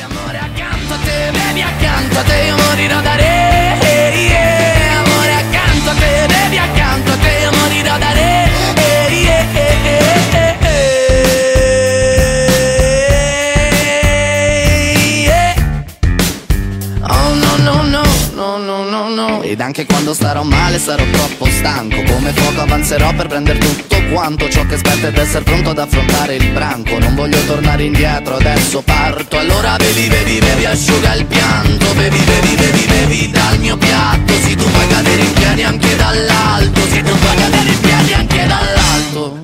Amore accanto a te, bevi accanto a te, io morirò da re. Amore accanto a te, bevi accanto a te, io morirò da re. Oh no no no, no no no no. Ed anche quando starò male sarò troppo stanco, come fuoco avanzerò per prendere tutto quanto ciò che aspetta ed essere pronto ad affrontare il branco. Non voglio tornare indietro, adesso parto. Allora bevi, bevi, bevi, asciuga il pianto. Bevi, bevi, bevi, bevi dal mio piatto.